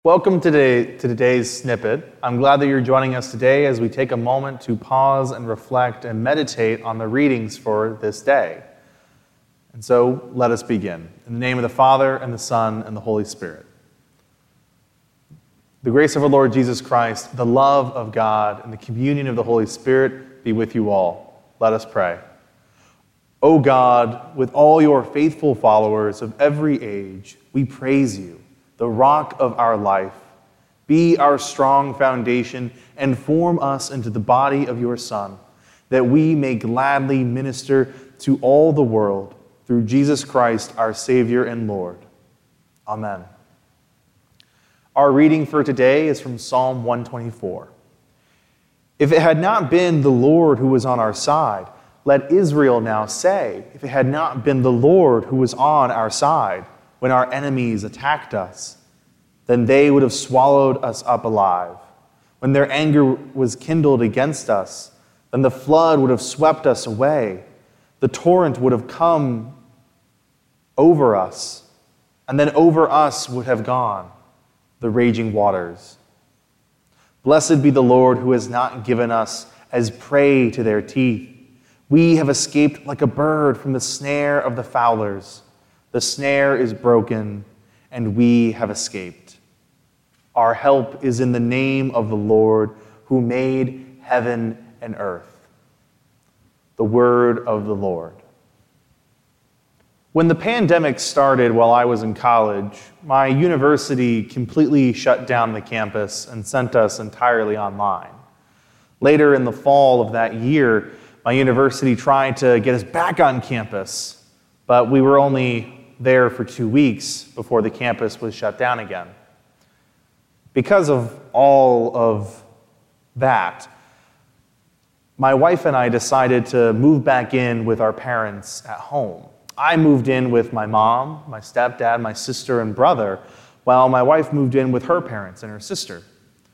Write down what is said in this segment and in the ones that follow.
Welcome to today's snippet. I'm glad that you're joining us today as we take a moment to pause and reflect and meditate on the readings for this day. And so let us begin. In the name of the Father, and the Son, and the Holy Spirit. The grace of our Lord Jesus Christ, the love of God, and the communion of the Holy Spirit be with you all. Let us pray. O God, with all your faithful followers of every age, we praise you, the rock of our life. Be our strong foundation and form us into the body of your Son, that we may gladly minister to all the world through Jesus Christ, our Savior and Lord. Amen. Our reading for today is from Psalm 124. If it had not been the Lord who was on our side, let Israel now say, if it had not been the Lord who was on our side, when our enemies attacked us, then they would have swallowed us up alive. When their anger was kindled against us, then the flood would have swept us away. The torrent would have come over us, and then over us would have gone the raging waters. Blessed be the Lord who has not given us as prey to their teeth. We have escaped like a bird from the snare of the fowlers. The snare is broken, and we have escaped. Our help is in the name of the Lord, who made heaven and earth. The word of the Lord. When the pandemic started while I was in college, my university completely shut down the campus and sent us entirely online. Later in the fall of that year, my university tried to get us back on campus, but we were only there for 2 weeks before the campus was shut down again. Because of all of that, my wife and I decided to move back in with our parents at home. I moved in with my mom, my stepdad, my sister, and brother, while my wife moved in with her parents and her sister.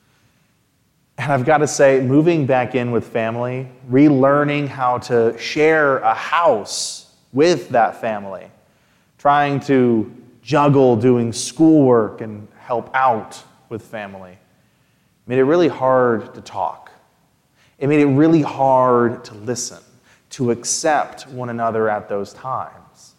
And I've got to say, moving back in with family, relearning how to share a house with that family, trying to juggle doing schoolwork and help out with family, made it really hard to talk. It made it really hard to listen, to accept one another at those times.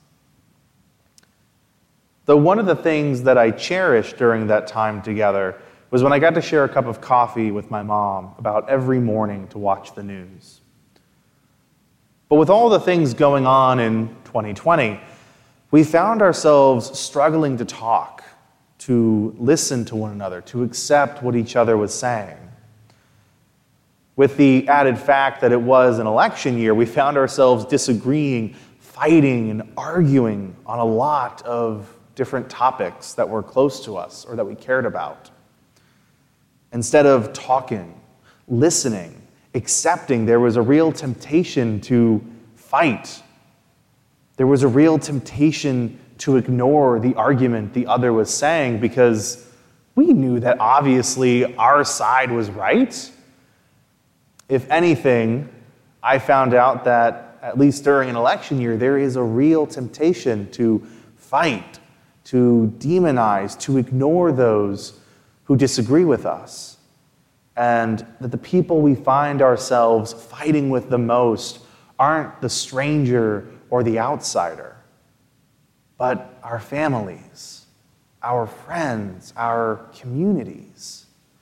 Though one of the things that I cherished during that time together was when I got to share a cup of coffee with my mom about every morning to watch the news. But with all the things going on in 2020, we found ourselves struggling to talk, to listen to one another, to accept what each other was saying. With the added fact that it was an election year, we found ourselves disagreeing, fighting, and arguing on a lot of different topics that were close to us or that we cared about. Instead of talking, listening, accepting, there was a real temptation to fight. There was a real temptation to ignore the argument the other was saying because we knew that obviously our side was right. If anything, I found out that at least during an election year, there is a real temptation to fight, to demonize, to ignore those who disagree with us. And that the people we find ourselves fighting with the most aren't the stranger or the outsider, but our families, our friends, our communities.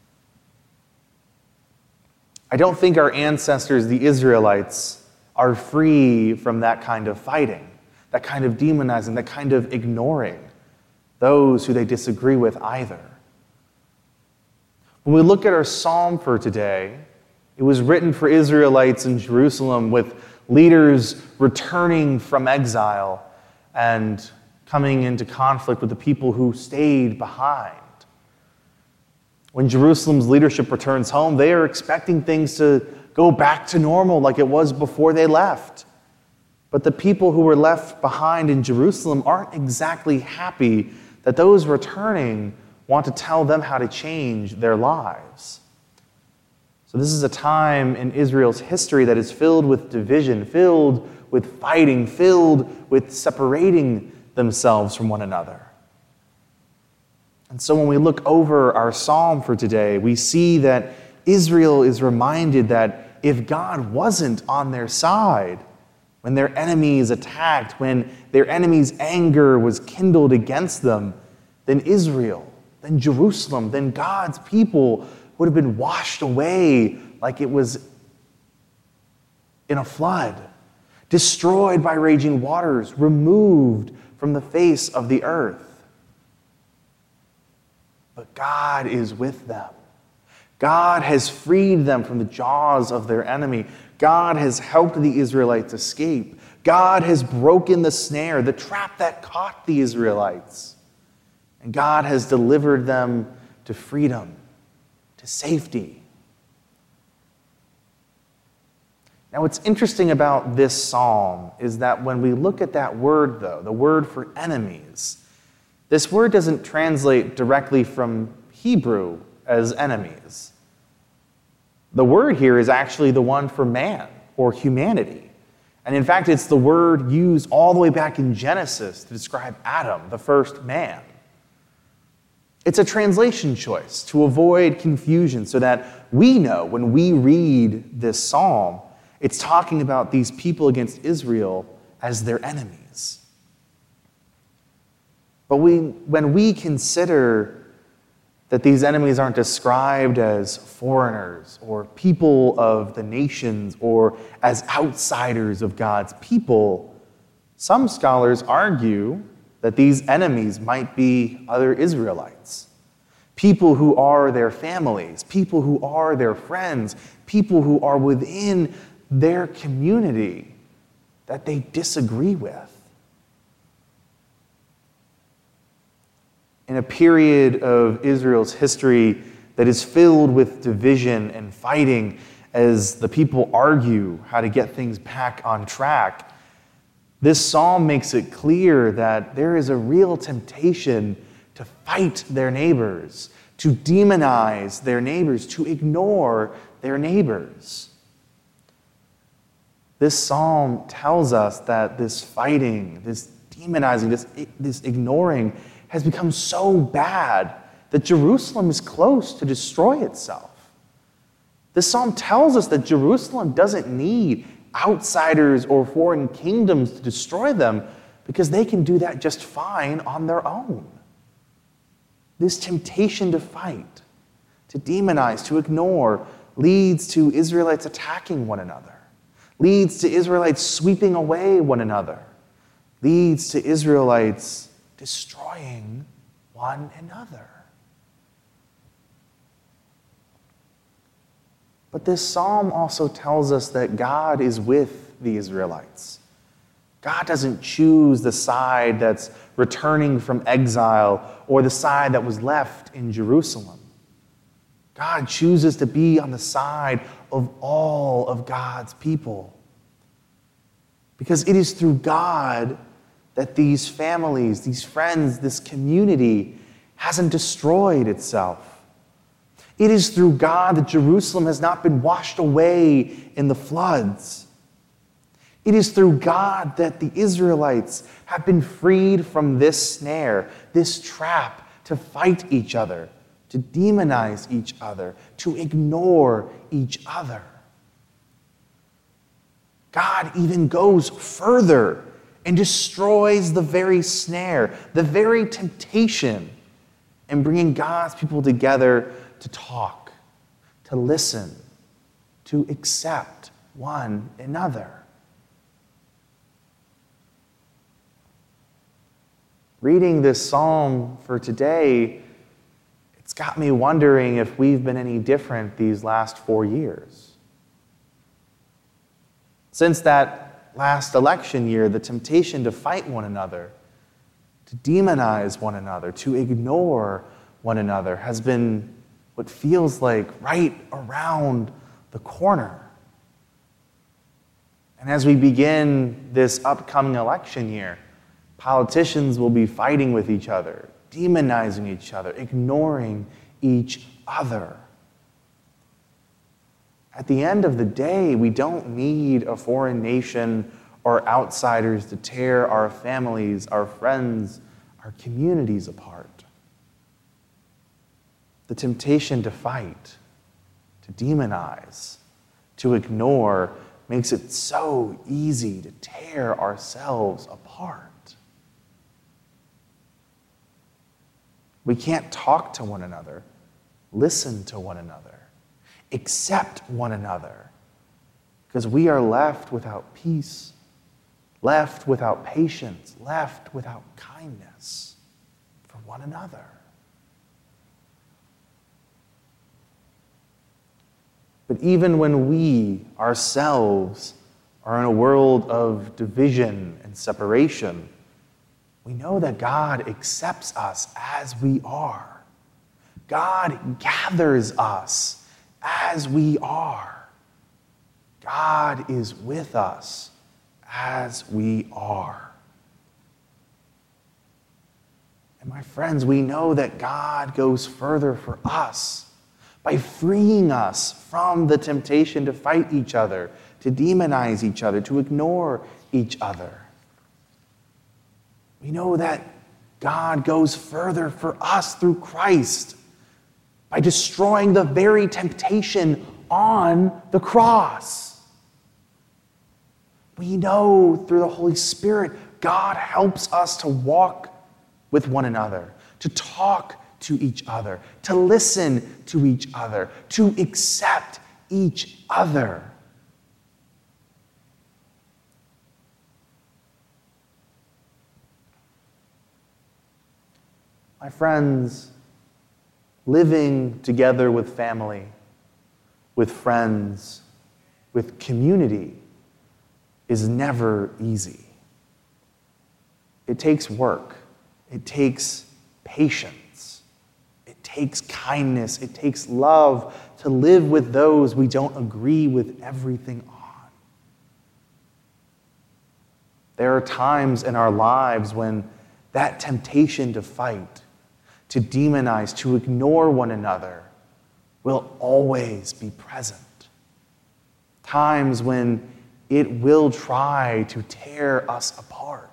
I don't think our ancestors, the Israelites, are free from that kind of fighting, that kind of demonizing, that kind of ignoring those who they disagree with either. When we look at our psalm for today, it was written for Israelites in Jerusalem with leaders returning from exile and coming into conflict with the people who stayed behind. When Jerusalem's leadership returns home, they are expecting things to go back to normal like it was before they left. But the people who were left behind in Jerusalem aren't exactly happy that those returning want to tell them how to change their lives. So this is a time in Israel's history that is filled with division, filled with fighting, filled with separating themselves from one another. And so when we look over our psalm for today, we see that Israel is reminded that if God wasn't on their side, when their enemies attacked, when their enemies' anger was kindled against them, then Israel, then Jerusalem, then God's people would have been washed away like it was in a flood, destroyed by raging waters, removed from the face of the earth. But God is with them. God has freed them from the jaws of their enemy. God has helped the Israelites escape. God has broken the snare, the trap that caught the Israelites. And God has delivered them to freedom, to safety. Now, what's interesting about this psalm is that when we look at that word, though, the word for enemies, this word doesn't translate directly from Hebrew as enemies. The word here is actually the one for man or humanity. And in fact, it's the word used all the way back in Genesis to describe Adam, the first man. It's a translation choice to avoid confusion so that we know when we read this psalm, it's talking about these people against Israel as their enemies. But when we consider that these enemies aren't described as foreigners or people of the nations or as outsiders of God's people, some scholars argue that these enemies might be other Israelites, people who are their families, people who are their friends, people who are within their community that they disagree with. In a period of Israel's history that is filled with division and fighting as the people argue how to get things back on track, this psalm makes it clear that there is a real temptation to fight their neighbors, to demonize their neighbors, to ignore their neighbors. This psalm tells us that this fighting, this demonizing, this ignoring has become so bad that Jerusalem is close to destroy itself. This psalm tells us that Jerusalem doesn't need outsiders or foreign kingdoms to destroy them because they can do that just fine on their own. This temptation to fight, to demonize, to ignore, leads to Israelites attacking one another, leads to Israelites sweeping away one another, leads to Israelites destroying one another. But this psalm also tells us that God is with the Israelites. God doesn't choose the side that's returning from exile or the side that was left in Jerusalem. God chooses to be on the side of all of God's people. Because it is through God that these families, these friends, this community hasn't destroyed itself. It is through God that Jerusalem has not been washed away in the floods. It is through God that the Israelites have been freed from this snare, this trap to fight each other, to demonize each other, to ignore each other. God even goes further and destroys the very snare, the very temptation, in bringing God's people together to talk, to listen, to accept one another. Reading this psalm for today, it's got me wondering if we've been any different these last 4 years. Since that last election year, the temptation to fight one another, to demonize one another, to ignore one another has been what feels like right around the corner. And as we begin this upcoming election year, politicians will be fighting with each other, demonizing each other, ignoring each other. At the end of the day, we don't need a foreign nation or outsiders to tear our families, our friends, our communities apart. The temptation to fight, to demonize, to ignore makes it so easy to tear ourselves apart. We can't talk to one another, listen to one another, accept one another, because we are left without peace, left without patience, left without kindness for one another. But even when we ourselves are in a world of division and separation, we know that God accepts us as we are. God gathers us as we are. God is with us as we are. And my friends, we know that God goes further for us by freeing us from the temptation to fight each other, to demonize each other, to ignore each other. We know that God goes further for us through Christ by destroying the very temptation on the cross. We know through the Holy Spirit, God helps us to walk with one another, to talk to each other, to listen to each other, to accept each other. My friends, living together with family, with friends, with community is never easy. It takes work. It takes patience. It takes kindness. It takes love to live with those we don't agree with everything on. There are times in our lives when that temptation to fight, to demonize, to ignore one another will always be present. Times when it will try to tear us apart.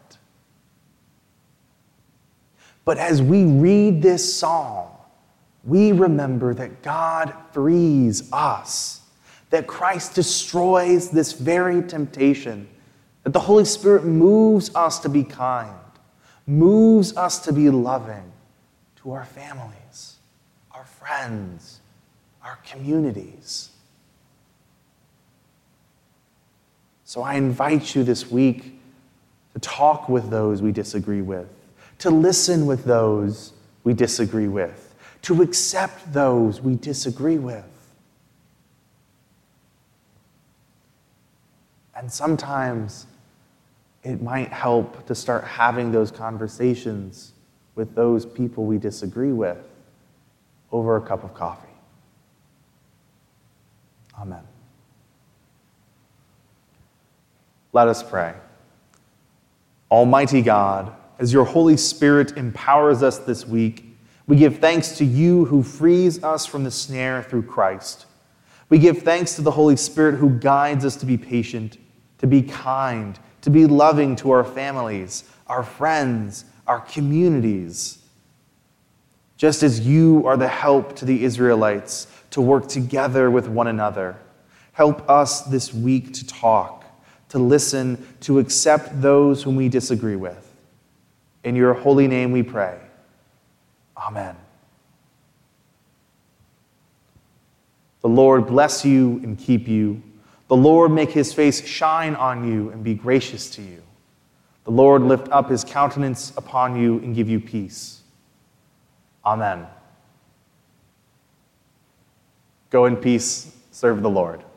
But as we read this psalm, we remember that God frees us, that Christ destroys this very temptation, that the Holy Spirit moves us to be kind, moves us to be loving to our families, our friends, our communities. So I invite you this week to talk with those we disagree with, to listen with those we disagree with, to accept those we disagree with. And sometimes it might help to start having those conversations with those people we disagree with over a cup of coffee. Amen. Let us pray. Almighty God, as your Holy Spirit empowers us this week, we give thanks to you who frees us from the snare through Christ. We give thanks to the Holy Spirit who guides us to be patient, to be kind, to be loving to our families, our friends, our communities. Just as you are the help to the Israelites to work together with one another, help us this week to talk, to listen, to accept those whom we disagree with. In your holy name we pray. Amen. The Lord bless you and keep you. The Lord make his face shine on you and be gracious to you. The Lord lift up his countenance upon you and give you peace. Amen. Go in peace. Serve the Lord.